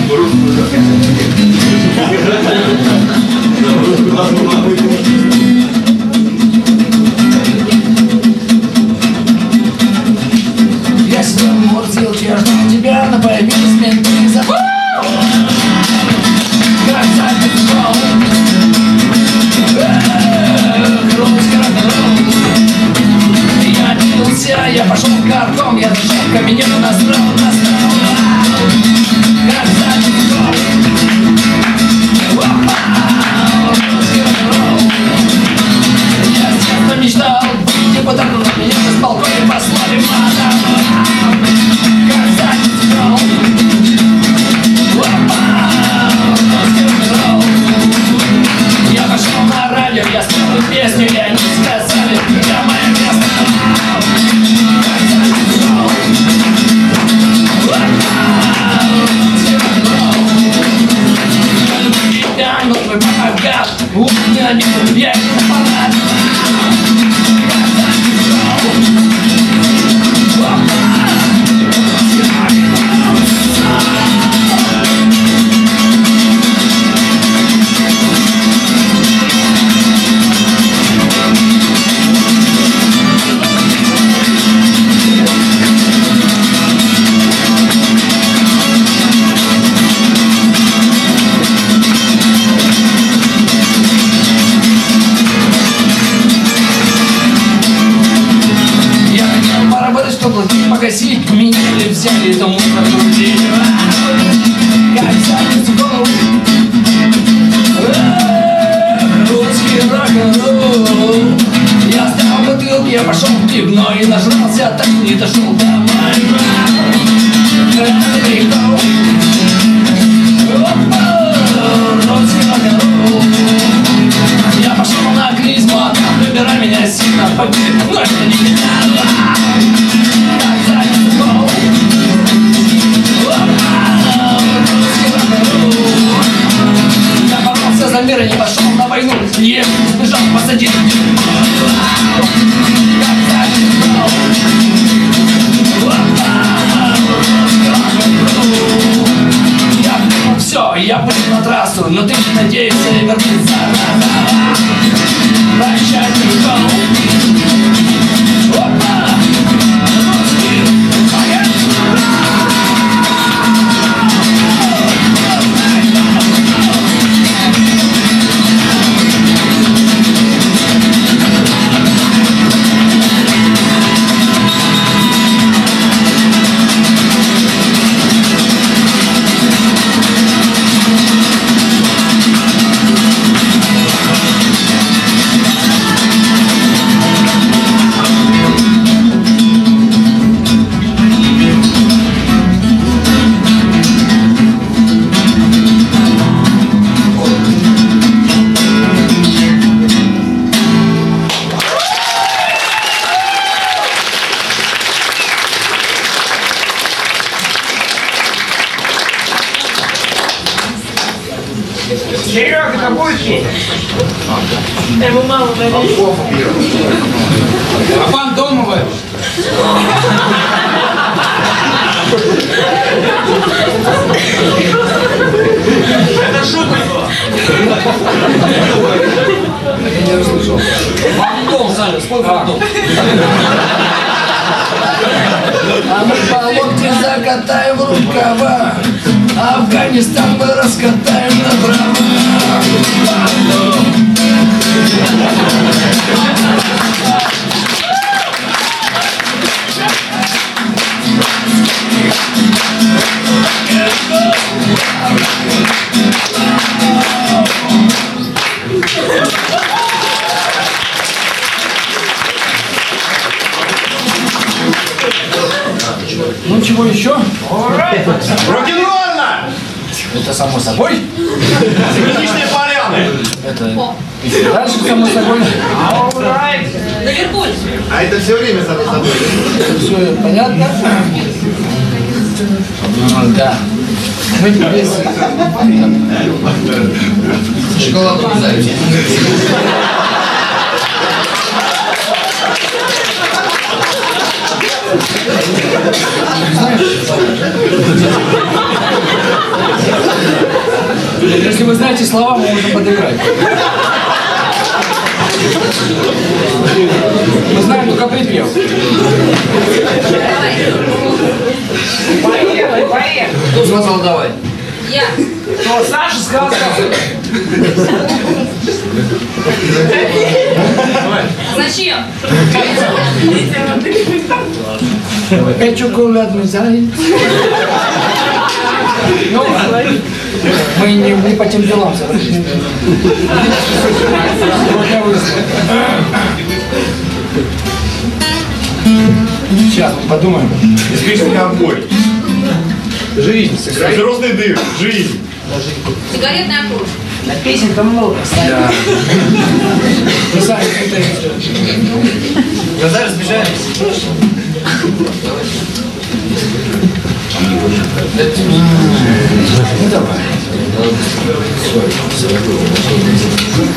Я себя в морзилке, я ждал тебя, но появились менты. Как задний шоу. Я обиделся, я пошел в горком, я зашел в кабинет и насрал. Как задний шоу. Я с детства мечтал быть депутатом, но меня с балкона послали матом. Как задний шоу. Я пошел на радио, я спел песню, и они сказали, я мое место. Но твой папа гад, я не аппарат. Погасить меня или взяли, то можно крутить. Как задницу голову. Русский рок-н-ролл. Я оставил бутылки, я пошел в пивной и нажрался, так не дошел домой. Русский рок-н-ролл. Я пошел на клизму, а там выбирай меня сильно побили, но это не меня. Я боролся за мир и не пошел на войну. Я сбежал, посадил. Я придумал все, я пошел на трассу, но ты не надеешься вернуться. Прощай, пришел. Серега, какую песню? Ему мало налить. А пан Домовой? Это шутка была. Я не услышал. Фантом, Саня, спой фантом. А мы по локте закатаем рукава, Афганистан мы раскатаем на травах. Ну чего еще? Рок-н-ролльно! Это само собой. Земляничные поляны. Это и дальше само собой. Наверху. А это все время само собой. Все понятно? Да. Мы здесь шоколаду обязательно. Знаешь? знаете слова, мы можем подыграть. Мы знаем только припев. Поехали. Кто сказал давай? Я. Что, Саша сказал? Зачем? Чоколадный заяц. Ну, мы не по тем делам. Сейчас мы подумаем. Известный ковбой. Жизнь сыграй. Звездный дым. Жизнь. Сигаретный окурок. На песен-то много. Да. Вы сами путаете. Глаза разбежались. Ну давай.